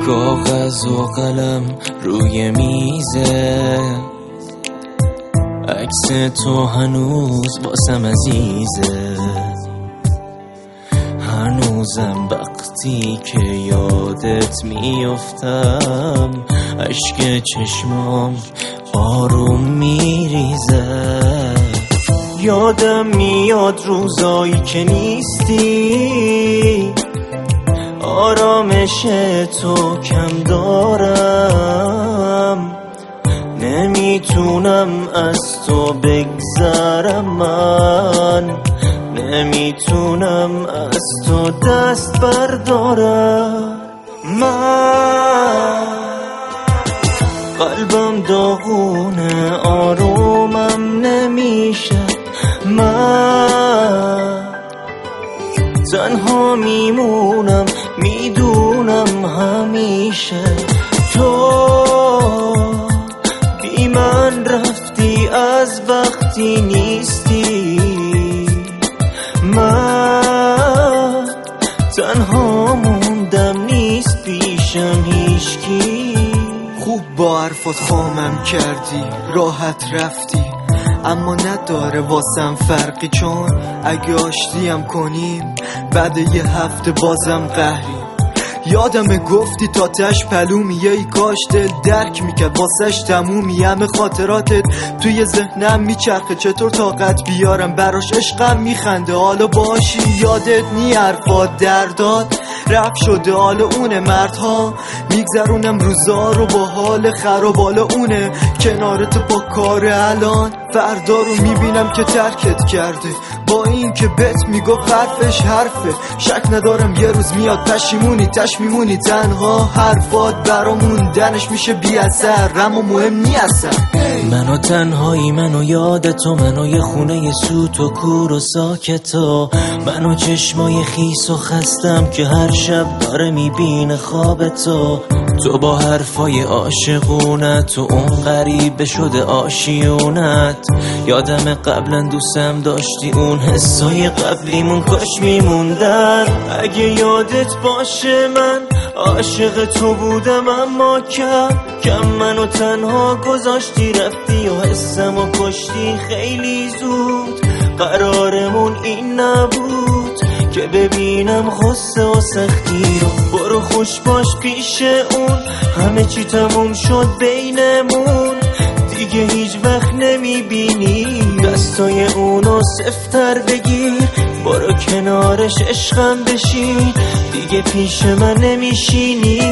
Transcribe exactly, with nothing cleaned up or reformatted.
کاغذ و قلم روی میزه، عکس تو هنوز واسم عزیزه. هنوزم وقتی که یادت میافتم اشک چشمام آروم میریزه. یادم میاد روزایی که نیستی، آرامش تو کم دارم، نمیتونم از تو بگذرم، من نمیتونم از تو دست بردارم. من قلبم داغونه آرومم نمیشه، من تنها میمونم میدونم همیشه. تو بی من رفتی از وقتی نیستی، من تنها موندم نیست پیشم هیچکی. خوب با حرفات خامم کردی، راحت رفتی، اما نداره واسم فرقی، چون اگه آشتیم کنیم بعد یه هفته بازم قهریم. یادمه گفتی تا تش پلومیه، ای کاش دل درک میکرد واسش تمومی. همه خاطراتت توی ذهنم میچرخه، چطور طاقت بیارم براش، عشقم میخنده حالا باشی. یادت نی حرفات درداد رفت شده حال اونه، مردها میگذرونم روزا رو با حال خراب، حالا اونه کنارت با کار الان. فردا رو میبینم که ترکت کرده، با این که بهت میگفت حرفش حرفه. شک ندارم یه روز میاد پشیمونی، تش میمونی تنها، حرفات برامون دنش میشه بی اثر، اما مهم نی اصلا. منو تنهایی، منو یادتو، منو یه خونه سوت و کور و ساکتا، منو چشمای خیس و خستم که هر شب داره میبینه خوابتو. تو با حرفای عاشقونت و اون غریبه شده آشیونت. یادم قبلا دوستم داشتی، اون حسای قبلیمون کاش میموندن. اگه یادت باشه من عاشق تو بودم، اما کم کم منو تنها گذاشتی، رفتی و حسم و کشتی خیلی زود. قرارمون این نبود که ببینم غصه و سختی رو. برو خوش باش پیش اون، همه چی تموم شد بینمون، دیگه هیچ وقت نمیبینی دستای اونو سفتر بگیر. برو کنارش عشقم بشین، دیگه پیش من نمیشینی.